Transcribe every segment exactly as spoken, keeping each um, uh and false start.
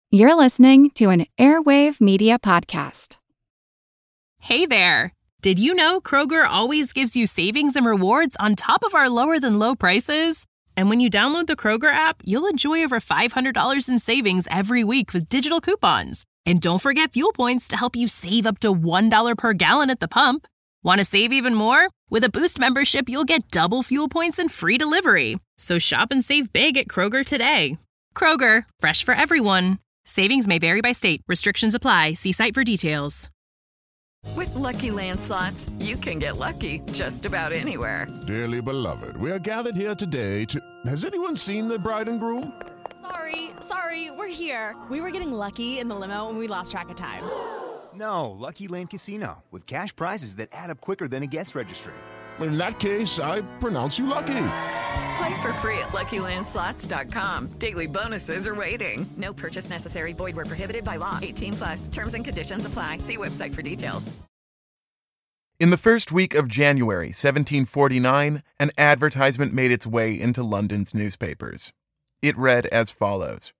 You're listening to an Airwave Media Podcast. Hey there! Did you know Kroger always gives you savings and rewards on top of our lower-than-low prices? And when you download the Kroger app, you'll enjoy over five hundred dollars in savings every week with digital coupons. And don't forget fuel points to help you save up to one dollar per gallon at the pump. Want to save even more? With a Boost membership, you'll get double fuel points and free delivery. So shop and save big at Kroger today. Kroger, fresh for everyone. Savings may vary by state. Restrictions apply. See site for details. With Lucky Land Slots, you can get lucky just about anywhere. Dearly beloved, we are gathered here today to... Has anyone seen the bride and groom? Sorry, sorry, we're here. We were getting lucky in the limo and we lost track of time. No, Lucky Land Casino, with cash prizes that add up quicker than a guest registry. In that case, I pronounce you lucky. Play for free at Lucky Land Slots dot com. Daily bonuses are waiting. No purchase necessary. Void where prohibited by law. eighteen plus. Terms and conditions apply. See website for details. In the first week of January seventeen forty-nine, an advertisement made its way into London's newspapers. It read as follows.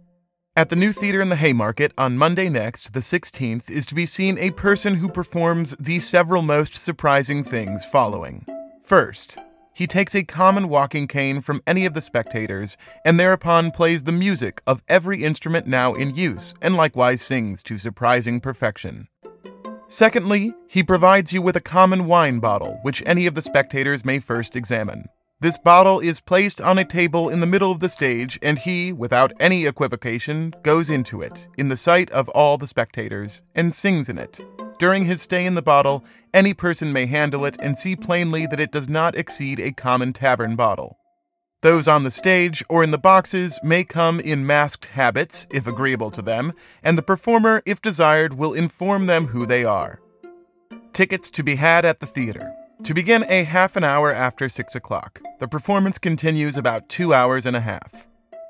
At the new theatre in the Haymarket on Monday next, the sixteenth, is to be seen a person who performs the several most surprising things following. First, he takes a common walking cane from any of the spectators and thereupon plays the music of every instrument now in use and likewise sings to surprising perfection. Secondly, he provides you with a common wine bottle which any of the spectators may first examine. This bottle is placed on a table in the middle of the stage, and he, without any equivocation, goes into it, in the sight of all the spectators, and sings in it. During his stay in the bottle, any person may handle it and see plainly that it does not exceed a common tavern bottle. Those on the stage or in the boxes may come in masked habits, if agreeable to them, and the performer, if desired, will inform them who they are. Tickets to be had at the theater. To begin a half an hour after six o'clock. The performance continues about two hours and a half.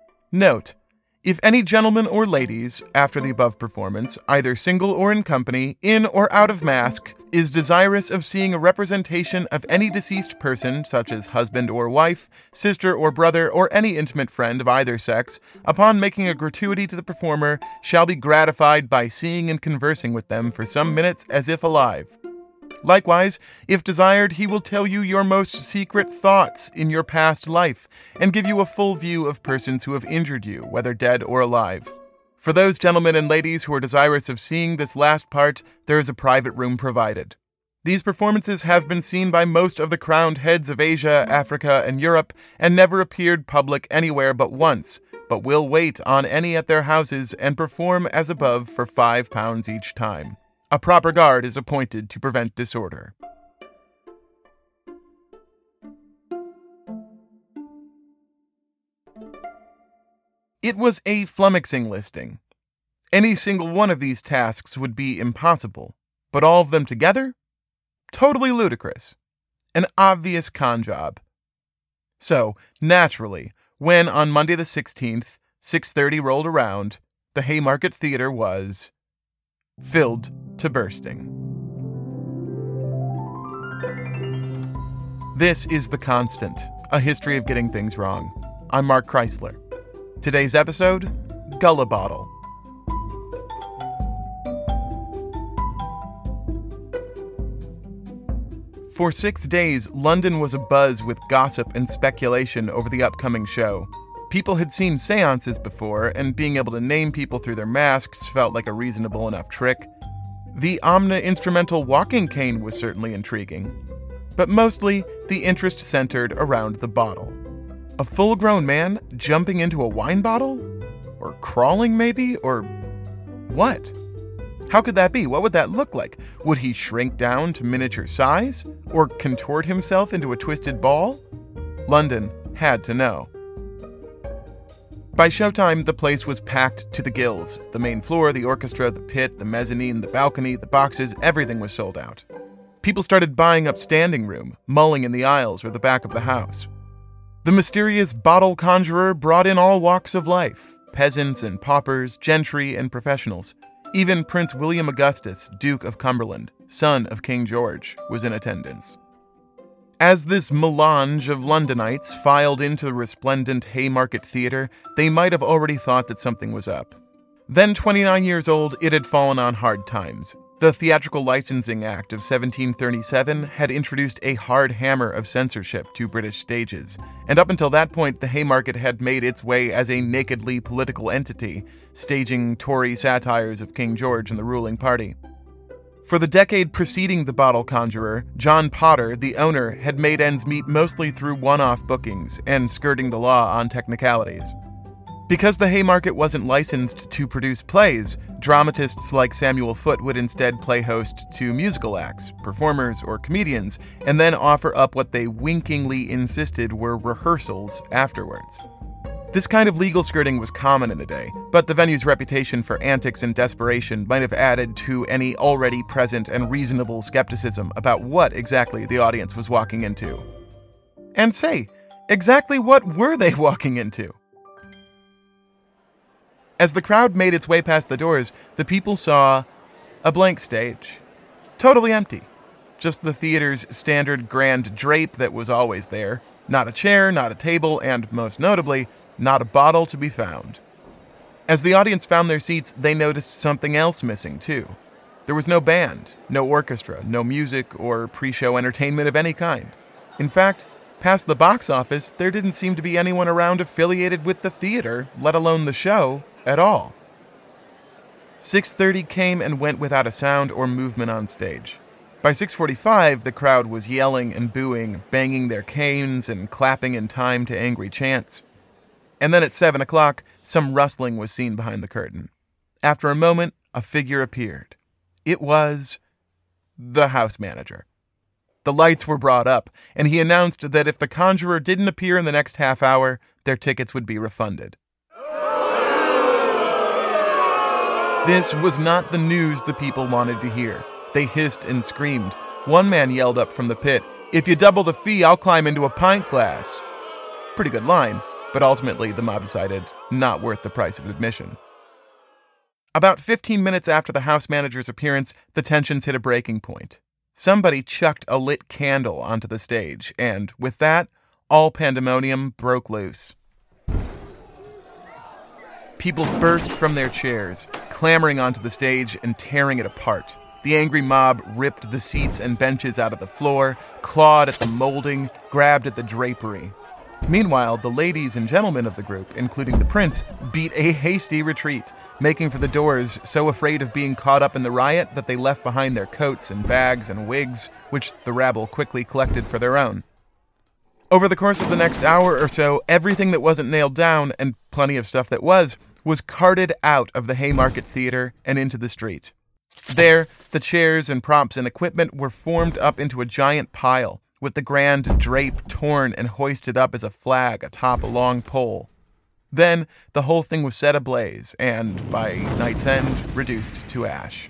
Note, if any gentlemen or ladies, after the above performance, either single or in company, in or out of mask, is desirous of seeing a representation of any deceased person, such as husband or wife, sister or brother, or any intimate friend of either sex, upon making a gratuity to the performer, shall be gratified by seeing and conversing with them for some minutes as if alive. Likewise, if desired, he will tell you your most secret thoughts in your past life, and give you a full view of persons who have injured you, whether dead or alive. For those gentlemen and ladies who are desirous of seeing this last part, there is a private room provided. These performances have been seen by most of the crowned heads of Asia, Africa, and Europe, and never appeared public anywhere but once, but will wait on any at their houses and perform as above for five pounds each time. A proper guard is appointed to prevent disorder. It was a flummoxing listing. Any single one of these tasks would be impossible, but all of them together? Totally ludicrous. An obvious con job. So, naturally, when on Monday the sixteenth, six thirty rolled around, the Haymarket Theatre was filled to bursting. This is The Constant, a history of getting things wrong. I'm Mark Chrysler. Today's episode, Gullah Bottle. For six days, London was abuzz with gossip and speculation over the upcoming show. People had seen seances before, and being able to name people through their masks felt like a reasonable enough trick. The omni-instrumental walking cane was certainly intriguing, but mostly the interest centered around the bottle. A full-grown man jumping into a wine bottle? Or crawling, maybe? Or what? How could that be? What would that look like? Would he shrink down to miniature size? Or contort himself into a twisted ball? London had to know. By showtime, the place was packed to the gills. The main floor, the orchestra, the pit, the mezzanine, the balcony, the boxes, everything was sold out. People started buying up standing room, mulling in the aisles or the back of the house. The mysterious bottle conjurer brought in all walks of life, peasants and paupers, gentry and professionals. Even Prince William Augustus, Duke of Cumberland, son of King George, was in attendance. As this melange of Londonites filed into the resplendent Haymarket Theatre, they might have already thought that something was up. Then twenty-nine years old, it had fallen on hard times. The Theatrical Licensing Act of seventeen thirty-seven had introduced a hard hammer of censorship to British stages, and up until that point, the Haymarket had made its way as a nakedly political entity, staging Tory satires of King George and the ruling party. For the decade preceding The Bottle Conjurer, John Potter, the owner, had made ends meet mostly through one-off bookings and skirting the law on technicalities. Because the Haymarket wasn't licensed to produce plays, dramatists like Samuel Foote would instead play host to musical acts, performers, or comedians, and then offer up what they winkingly insisted were rehearsals afterwards. This kind of legal skirting was common in the day, but the venue's reputation for antics and desperation might have added to any already present and reasonable skepticism about what exactly the audience was walking into. And say, exactly what were they walking into? As the crowd made its way past the doors, the people saw a blank stage. Totally empty. Just the theater's standard grand drape that was always there. Not a chair, not a table, and most notably, not a bottle to be found. As the audience found their seats, they noticed something else missing, too. There was no band, no orchestra, no music, or pre-show entertainment of any kind. In fact, past the box office, there didn't seem to be anyone around affiliated with the theater, let alone the show, at all. six thirty came and went without a sound or movement on stage. By six forty-five, the crowd was yelling and booing, banging their canes and clapping in time to angry chants. And then at seven o'clock, some rustling was seen behind the curtain. After a moment, a figure appeared. It was the house manager. The lights were brought up, and he announced that if the conjurer didn't appear in the next half hour, their tickets would be refunded. This was not the news the people wanted to hear. They hissed and screamed. One man yelled up from the pit, "If you double the fee, I'll climb into a pint glass." Pretty good line, but ultimately the mob decided not worth the price of admission. About fifteen minutes after the house manager's appearance, the tensions hit a breaking point. Somebody chucked a lit candle onto the stage, and with that, all pandemonium broke loose. People burst from their chairs, clambering onto the stage and tearing it apart. The angry mob ripped the seats and benches out of the floor, clawed at the molding, grabbed at the drapery. Meanwhile, the ladies and gentlemen of the group, including the prince, beat a hasty retreat, making for the doors, so afraid of being caught up in the riot that they left behind their coats and bags and wigs, which the rabble quickly collected for their own. Over the course of the next hour or so, everything that wasn't nailed down, and plenty of stuff that was, was carted out of the Haymarket Theater and into the street. There, the chairs and props and equipment were formed up into a giant pile, with the grand drape torn and hoisted up as a flag atop a long pole. Then, the whole thing was set ablaze and, by night's end, reduced to ash.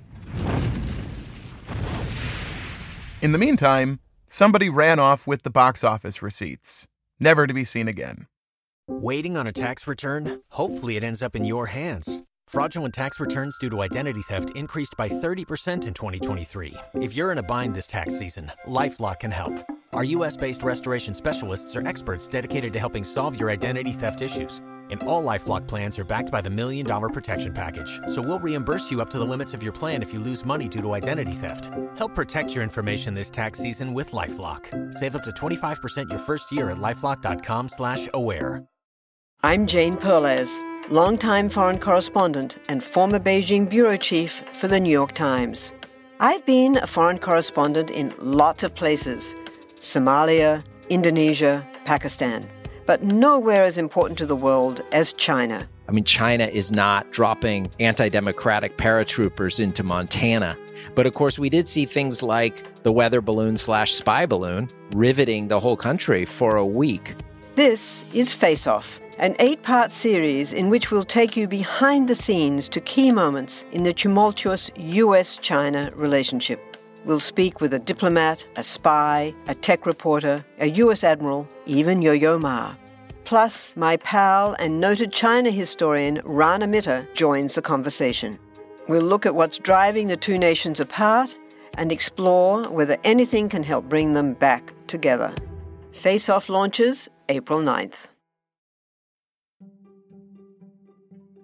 In the meantime, somebody ran off with the box office receipts, never to be seen again. Waiting on a tax return? Hopefully it ends up in your hands. Fraudulent tax returns due to identity theft increased by thirty percent in twenty twenty-three. If you're in a bind this tax season, LifeLock can help. Our U S based restoration specialists are experts dedicated to helping solve your identity theft issues. And all LifeLock plans are backed by the Million Dollar Protection Package. So we'll reimburse you up to the limits of your plan if you lose money due to identity theft. Help protect your information this tax season with LifeLock. Save up to twenty-five percent your first year at LifeLock.com slash aware. I'm Jane Perlez, longtime foreign correspondent and former Beijing bureau chief for the New York Times. I've been a foreign correspondent in lots of places: Somalia, Indonesia, Pakistan. But nowhere as important to the world as China. I mean, China is not dropping anti-democratic paratroopers into Montana. But of course, we did see things like the weather balloon slash spy balloon riveting the whole country for a week. This is Face Off, an eight-part series in which we'll take you behind the scenes to key moments in the tumultuous U S China relationship. We'll speak with a diplomat, a spy, a tech reporter, a U S admiral, even Yo-Yo Ma. Plus, my pal and noted China historian Rana Mitter joins the conversation. We'll look at what's driving the two nations apart and explore whether anything can help bring them back together. Face Off launches April ninth.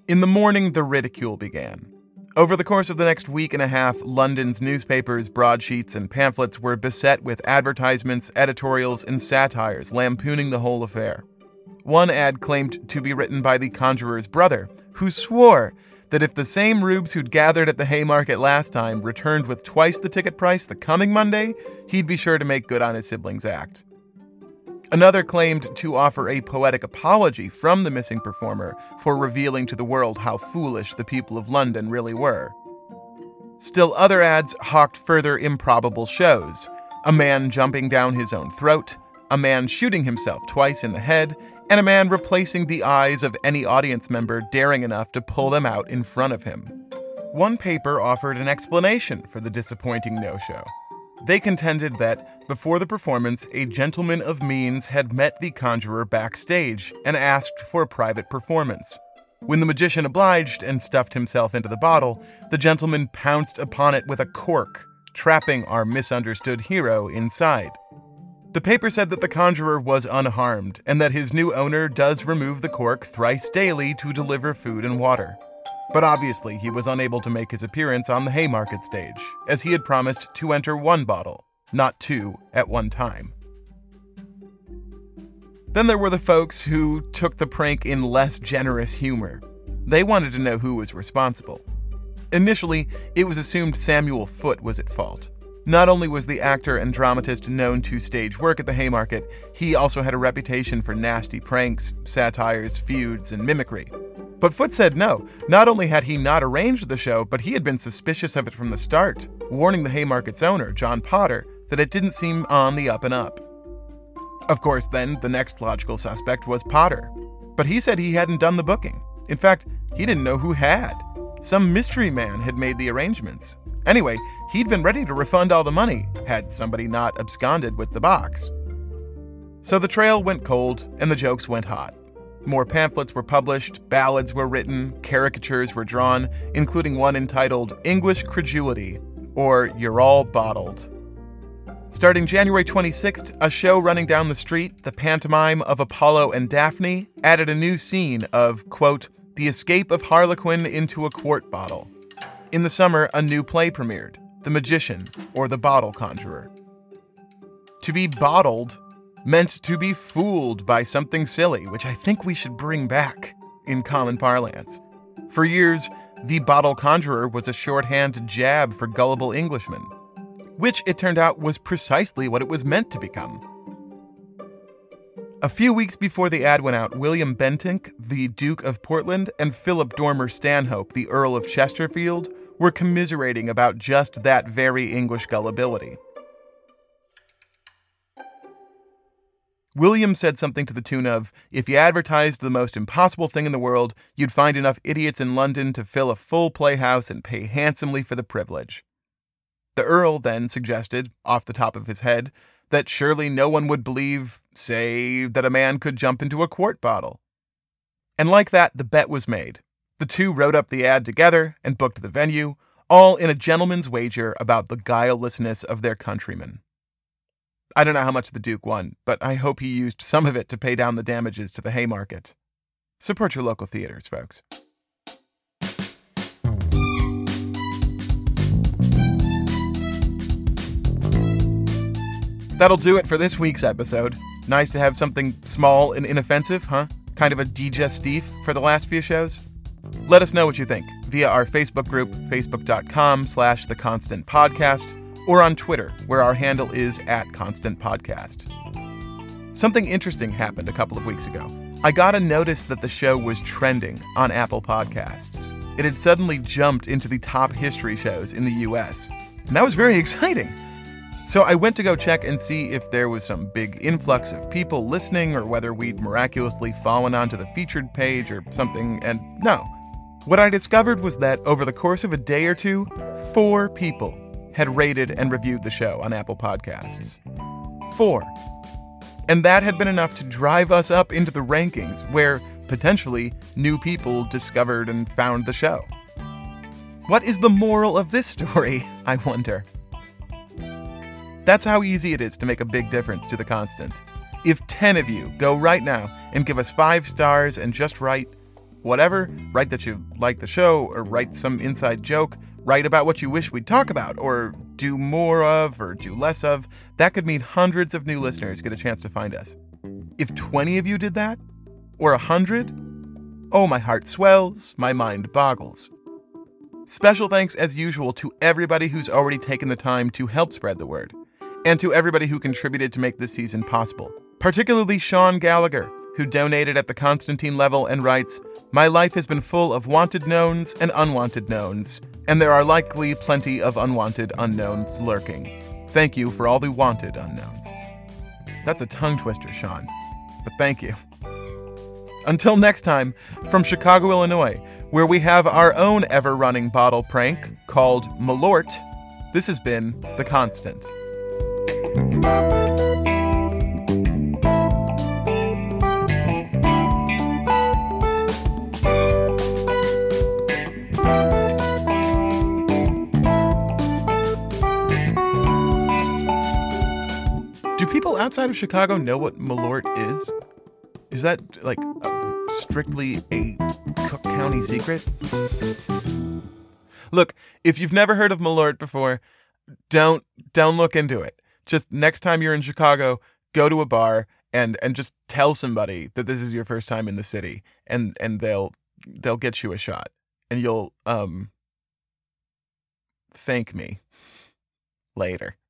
In the morning, the ridicule began. Over the course of the next week and a half, London's newspapers, broadsheets, and pamphlets were beset with advertisements, editorials, and satires lampooning the whole affair. One ad claimed to be written by the conjurer's brother, who swore that if the same rubes who'd gathered at the Haymarket last time returned with twice the ticket price the coming Monday, he'd be sure to make good on his siblings' act. Another claimed to offer a poetic apology from the missing performer for revealing to the world how foolish the people of London really were. Still other ads hawked further improbable shows: a man jumping down his own throat, a man shooting himself twice in the head, and a man replacing the eyes of any audience member daring enough to pull them out in front of him. One paper offered an explanation for the disappointing no-show. They contended that, before the performance, a gentleman of means had met the conjurer backstage and asked for a private performance. When the magician obliged and stuffed himself into the bottle, the gentleman pounced upon it with a cork, trapping our misunderstood hero inside. The paper said that the conjurer was unharmed, and that his new owner does remove the cork thrice daily to deliver food and water. But obviously he was unable to make his appearance on the Haymarket stage, as he had promised to enter one bottle, not two at one time. Then there were the folks who took the prank in less generous humor. They wanted to know who was responsible. Initially, it was assumed Samuel Foote was at fault. Not only was the actor and dramatist known to stage work at the Haymarket, he also had a reputation for nasty pranks, satires, feuds, and mimicry. But Foote said no. Not only had he not arranged the show, but he had been suspicious of it from the start, warning the Haymarket's owner, John Potter, that it didn't seem on the up and up. Of course, then, the next logical suspect was Potter. But he said he hadn't done the booking. In fact, he didn't know who had. Some mystery man had made the arrangements. Anyway, he'd been ready to refund all the money, had somebody not absconded with the box. So the trail went cold, and the jokes went hot. More pamphlets were published, ballads were written, caricatures were drawn, including one entitled English Credulity, or You're All Bottled. Starting January twenty-sixth, a show running down the street, the pantomime of Apollo and Daphne, added a new scene of, quote, the escape of Harlequin into a quart bottle. In the summer, a new play premiered, The Magician, or The Bottle Conjurer. To be bottled meant to be fooled by something silly, which I think we should bring back in common parlance. For years, the Bottle Conjurer was a shorthand jab for gullible Englishmen, which it turned out was precisely what it was meant to become. A few weeks before the ad went out, William Bentinck, the Duke of Portland, and Philip Dormer Stanhope, the Earl of Chesterfield, were commiserating about just that very English gullibility. William said something to the tune of, if you advertised the most impossible thing in the world, you'd find enough idiots in London to fill a full playhouse and pay handsomely for the privilege. The Earl then suggested, off the top of his head, that surely no one would believe, say, that a man could jump into a quart bottle. And like that, the bet was made. The two wrote up the ad together and booked the venue, all in a gentleman's wager about the guilelessness of their countrymen. I don't know how much the Duke won, but I hope he used some of it to pay down the damages to the Haymarket. Support your local theaters, folks. That'll do it for this week's episode. Nice to have something small and inoffensive, huh? Kind of a digestif for the last few shows. Let us know what you think via our Facebook group, facebook.com slash The Constant Podcast, or on Twitter, where our handle is at Constant Podcast. Something interesting happened a couple of weeks ago. I got a notice that the show was trending on Apple Podcasts. It had suddenly jumped into the top history shows in the U S, and that was very exciting. So I went to go check and see if there was some big influx of people listening or whether we'd miraculously fallen onto the featured page or something, and no. What I discovered was that over the course of a day or two, four people had rated and reviewed the show on Apple Podcasts. Four. And that had been enough to drive us up into the rankings where, potentially, new people discovered and found the show. What is the moral of this story, I wonder? That's how easy it is to make a big difference to The Constant. If ten of you go right now and give us five stars and just write, whatever. Write that you like the show, or write some inside joke. Write about what you wish we'd talk about, or do more of, or do less of. That could mean hundreds of new listeners get a chance to find us. If twenty of you did that, or a hundred, oh, my heart swells, my mind boggles. Special thanks, as usual, to everybody who's already taken the time to help spread the word, and to everybody who contributed to make this season possible, particularly Sean Gallagher, who donated at the Constantine level and writes, "My life has been full of wanted knowns and unwanted knowns, and there are likely plenty of unwanted unknowns lurking. Thank you for all the wanted unknowns." That's a tongue twister, Sean, but thank you. Until next time, from Chicago, Illinois, where we have our own ever-running bottle prank called Malort, this has been The Constant. Do people outside of Chicago know what Malort is? Is that, like, a, strictly a Cook County secret? Look, if you've never heard of Malort before, don't don't look into it. Just next time you're in Chicago, go to a bar and and just tell somebody that this is your first time in the city, and and they'll they'll get you a shot, and you'll um thank me later.